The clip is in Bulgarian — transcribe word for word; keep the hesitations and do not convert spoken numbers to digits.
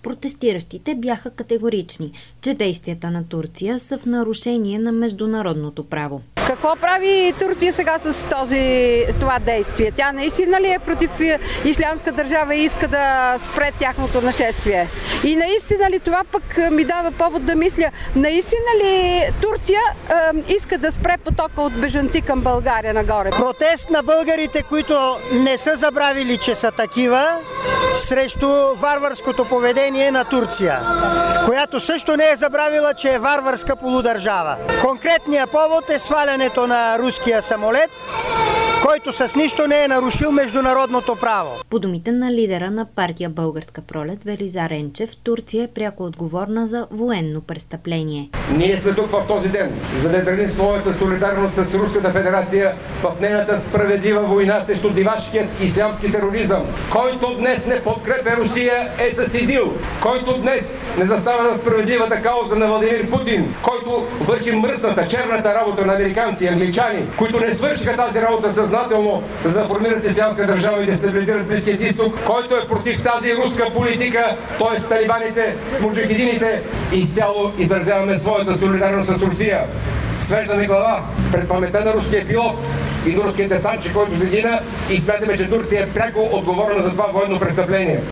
Протестиращите бяха категорични, че действията на Турция са в нарушение на международното право. Какво прави Турция сега с този, това действие? Тя наистина ли е против Ислямска държава и иска да спре тяхното нашествие? И наистина ли това пък ми дава повод да мисля, наистина ли Турция е, иска да спре потока от бежанци към България нагоре? Протест на българите, които не са забравили, че са такива, срещу варварското поведение на Турция, която също не е забравила, че е варварска полудържава. Конкретният повод е свалянето на руския самолет, който с нищо не е нарушил международното право. По думите на лидера на партия Българска пролет Велизар Енчев, Турция е пряко отговорна за военно престъпление. Ние сме тук в този ден, за да изразим своята солидарност с Руската федерация в нейната справедлива война срещу дивашкият ислямски тероризъм. Който днес не подкрепя Русия е с ИДИЛ. Който днес не застава за справедливата кауза на Владимир Путин, който върши мръсната, черната работа на американци и англичани, които не свършиха тази работа съзнателно, за да формират ислямска държава и да стабилизират Близкият изток, който е против тази руска политика, т.е. талибаните с муджахидините, изцяло изразяваме своята солидарност с Русия. Свеждаме глава пред паметта на руския пилот и на руския десантчик, който загина, и смятаме, че Турция е пряко отговорна за това военно престъпление.